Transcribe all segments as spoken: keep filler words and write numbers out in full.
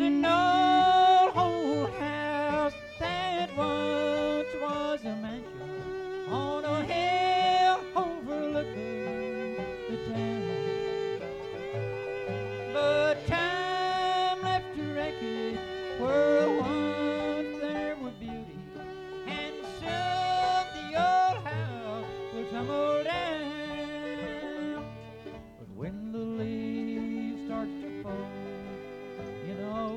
an old old house that once was a mansion on a hill overlooking the town. But time left a wreckage where once there was beauty, and soon the old house will tumble down. But when the leaves start to fall, you know,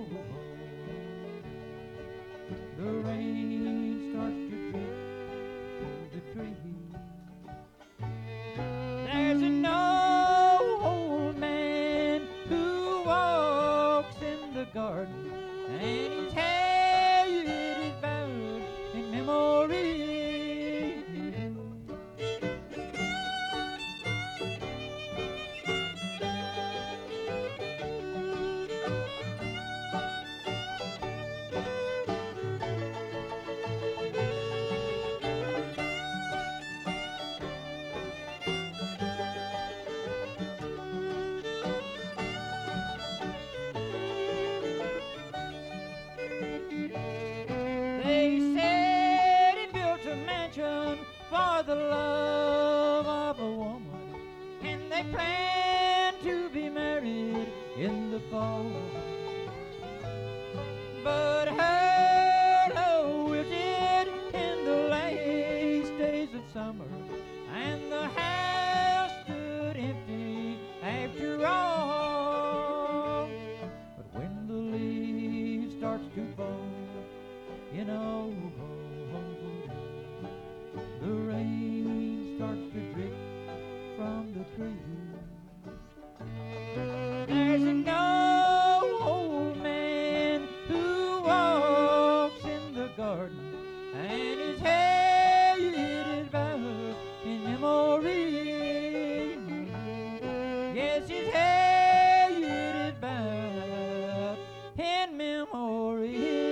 the rain starts to drip through the trees. There's an old man who walks in the garden, and his hair is bowed in memory. They said he built a mansion for the love of a woman, and they planned to be married in the fall. But her love wilted in the last days of summer, and the house stood empty after all. But when the leaves starts to fall, you know, the rain starts to drip from the trees. There's an old man who walks in the garden, and his hair is bowed in memory. Yes, his hair is bowed in memory.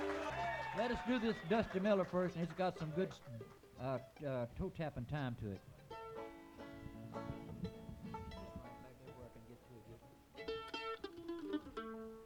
Let us do this Dusty Miller first, and it's got some good uh, uh, toe tapping time to it.